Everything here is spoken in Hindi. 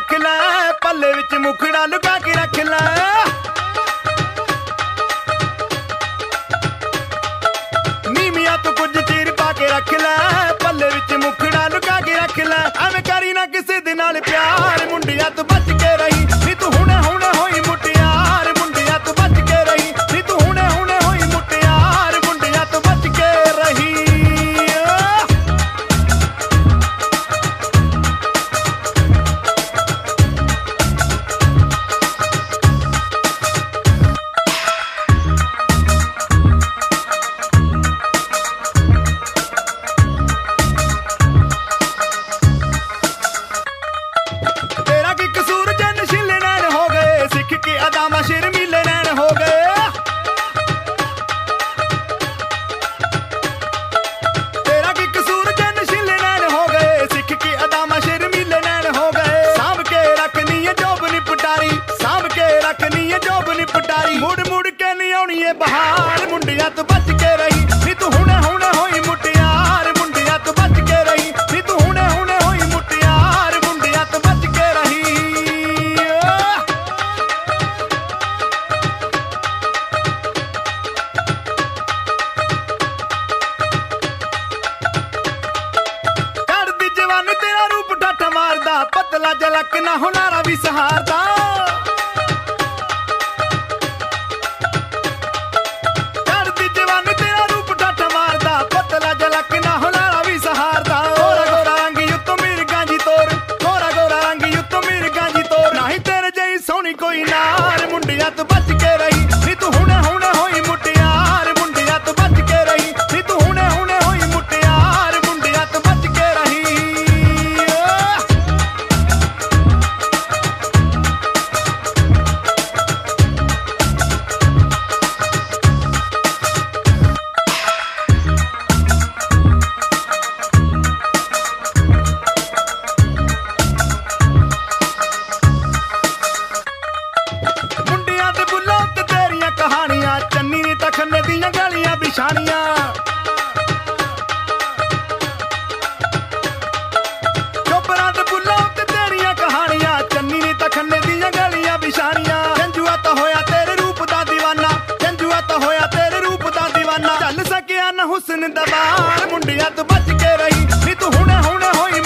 रख लै, पल्ले विच मुखड़ा लुका के रख लै। नीमिया तू कुछ चीर पा के रख लै, पल्ले विच मुखड़ा लुका के रख लै। एवें करी ना किसे दे नाल प्यार, मुंडिया तू बच के रही नी तू हुणे हुणे होई मुटियार। मुंडिया तू बच के रही नी तू हुणे हुणे होई मुटियार। मुंडिया तू बच के रही। तेरा की कसूर जे नशीले नैन हो गए, सिख के अदामा शर्मीले नैन हो गए। तेरा की कसूर जे नशीले नैन हो गए, सिख के अदामा शर्मीले नैन हो गए। सांभ के रखनी है जोब नी पटारी, सांभ के रखनी है जोब नी पटारी। मुड़ मुड़ के नहीं आउणी है बहार, मुंडिया तू बच के रही नी तू हुणे हुणे होई मुटियार। मुंडिया तू बच के रही नी तू हुणे हुणे होई मुटियार। मुंडिया तू बच के रही। करदी जवानी तेरा रूप ठाठा मारदा, पतला जलक ना हुनारा भी सहारदा। करदी जवानी तेरा रूप ठाठा मारदा, पतला जलक ना हुनारा भी सहारदा। गोरा गोरा रंग युत्तो मिर्गां जी तोर, गोरा गोरा रंग युत्तो मिर्गां जी तोर। नहीं तेरे जई सोहनी कोई नार, मुंडिया तू बच के रही नी तू हुणे हुणे होई मुटियार। मुंडिया तू बच के रही नी तू हुणे हुणे होई मुटियार। मुंडिया तू बच के रही। मुंडियां दे बुल्लों ते तेरियां कहानियां, चन्नी ने तां खन्ने दियां गलियां बिछानियां। चोपरां दे बुल्लों ते तेरियां कहानियां, चन्नी ने तां खन्ने दियां गलियां बिछानियां। जंजुआ तां होया तेरे रूप दा दीवाना, जंजुआ तां होया तेरे रूप दा दीवाना। चल सकिया ना हुस्न दा बार, मुंडिया तू बच के रही नी तू हुणे हुणे होई